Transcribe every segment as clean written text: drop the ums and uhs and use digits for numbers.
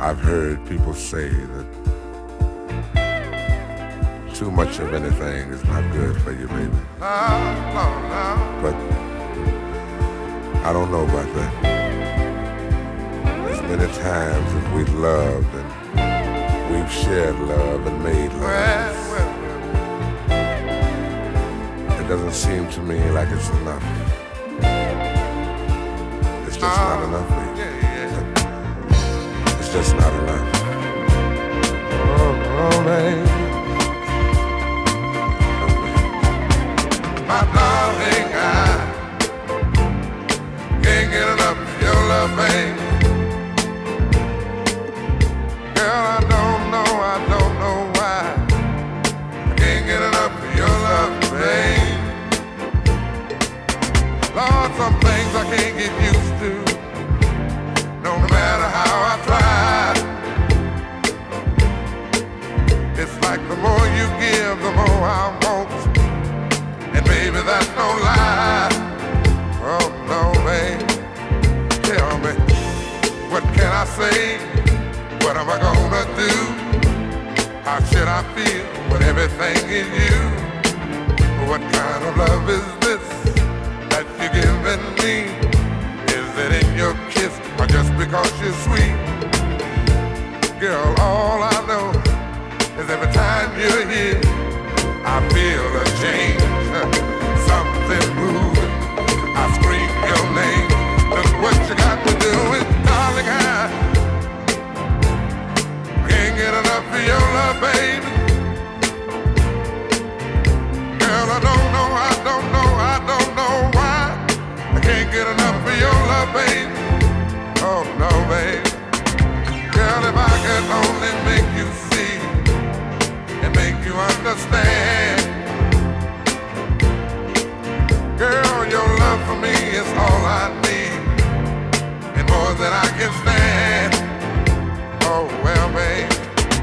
I've heard people say that too much of anything is not good for you, baby. But I don't know about that. As many times as we've loved and we've shared love and made love, it doesn't seem to me like it's enough. It's just not enough, baby. It's just not enough. Oh, baby. My darling, I can't get enough of your love, baby. Girl, I don't know why I can't get enough of your love, baby. Lord, some things I can't get used to, no matter how I try. It's like the more you give, the more I want. And baby, that's no lie. Oh no, babe. Tell me, what can I say? What am I gonna do? How should I feel when everything is you? What kind of love is this that you're giving me? Is it in your kiss or just because you're sweet? Girl, all I know is every time you're here, I feel a change, something moving. I scream your name. Look what you got to do with, darling, I can't get enough of your love, baby. Girl, I don't know why I can't get enough of your love, baby. Oh no, baby. Girl, if I could only make you see and make you understand. Girl, your love for me is all I need, and more than I can stand. Oh well, babe,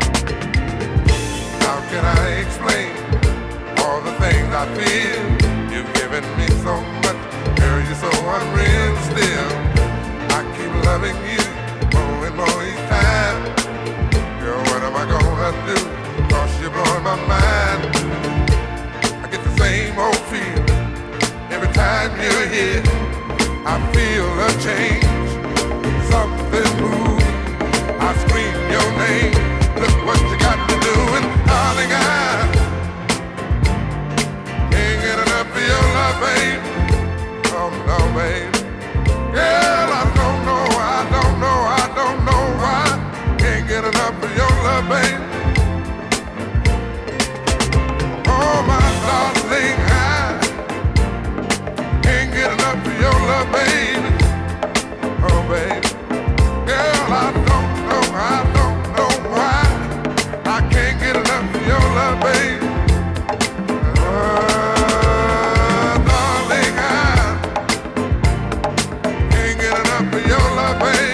how can I explain all the things I feel? You've given me so much, girl, you're so unreal still. I keep loving you more and more each time. Girl, what am I gonna do? 'Cause you're blowing my mind. I get the same old feel every time you're here. I feel a change, something moving. I scream your name. Look what you got to do, and darling, I can't get enough of your love, babe. Oh no, babe. Girl, I don't know why. Can't get enough of your love, babe. Oh my darling, I can't get enough of your love, baby. Oh baby, girl, I don't know why I can't get enough of your love, baby. Darling, I can't get enough of your love, baby.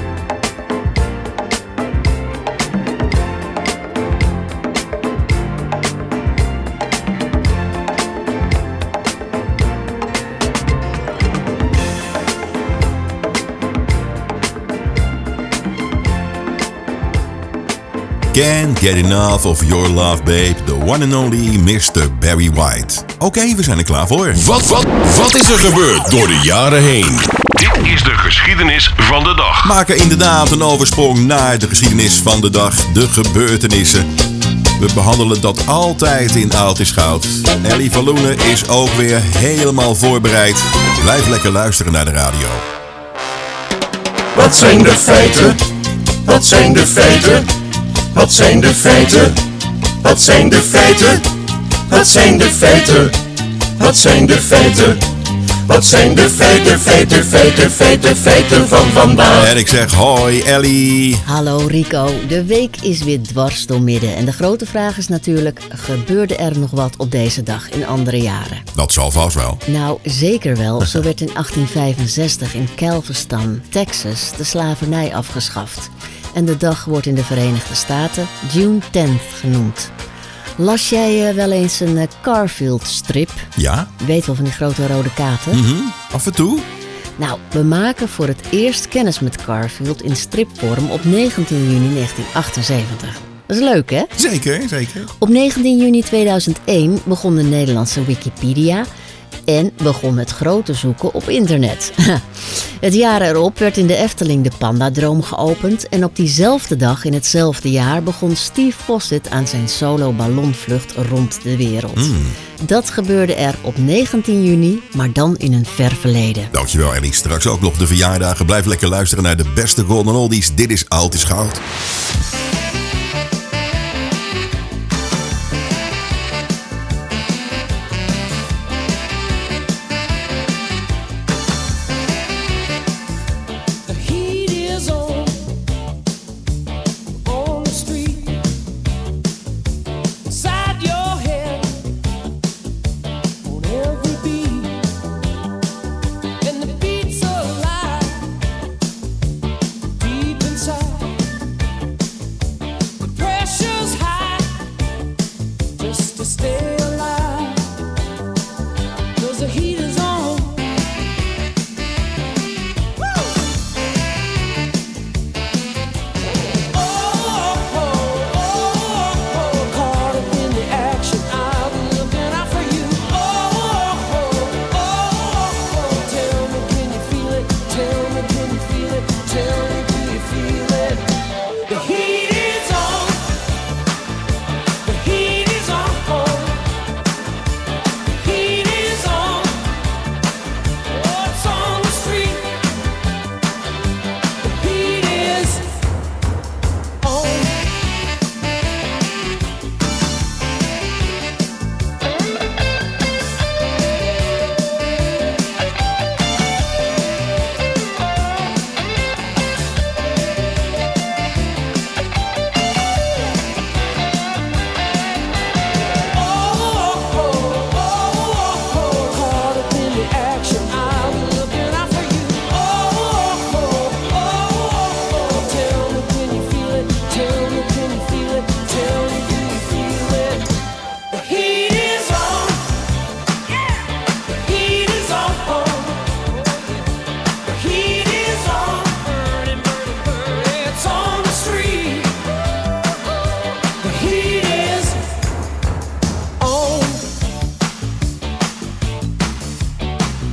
Can't get enough of your love, babe. The one and only Mr. Barry White. Oké, we zijn er klaar voor. Wat is er gebeurd door de jaren heen? Dit is de geschiedenis van de dag. Maken inderdaad een oversprong naar de geschiedenis van de dag. De gebeurtenissen. We behandelen dat altijd in Oud is Goud. Ellie van Loenen is ook weer helemaal voorbereid. Blijf lekker luisteren naar de radio. Wat zijn de feiten? Wat zijn de feiten? Wat zijn de feiten? Wat zijn de feiten? Wat zijn de feiten? Wat zijn de feiten? Wat zijn de feiten van vandaag? En ik zeg hoi Ellie. Hallo Rico, de week is weer dwars door midden. En de grote vraag is natuurlijk, gebeurde er nog wat op deze dag in andere jaren? Dat zal vast wel. Nou, zeker wel. Zo werd in 1865 in Galveston, Texas, de slavernij afgeschaft. En de dag wordt in de Verenigde Staten June 10th genoemd. Las jij wel eens een Garfield strip? Ja. Je weet wel, van die grote rode katen? Af en toe. Nou, we maken voor het eerst kennis met Garfield in stripvorm op 19 juni 1978. Dat is leuk, hè? Zeker, zeker. Op 19 juni 2001 begon de Nederlandse Wikipedia en begon het grote zoeken op internet. Het jaar erop werd in de Efteling de Pandadroom geopend en op diezelfde dag in hetzelfde jaar begon Steve Fossett aan zijn solo ballonvlucht rond de wereld. Dat gebeurde er op 19 juni, maar dan in een ver verleden. Dankjewel Ellie. Straks ook nog de verjaardagen. Blijf lekker luisteren naar de beste Golden Oldies. Dit is Oud is Goud.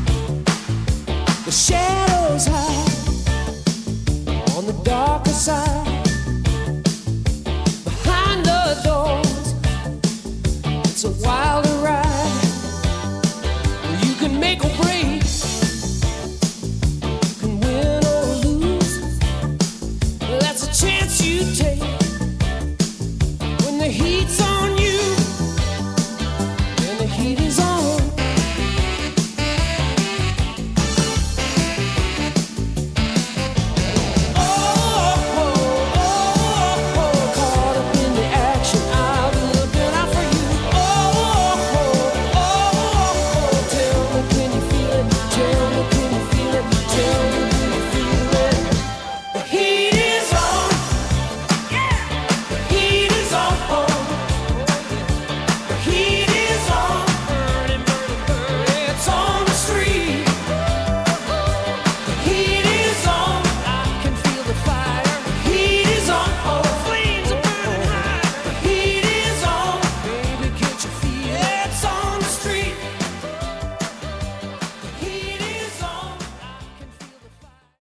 The shadows hide on the darker side.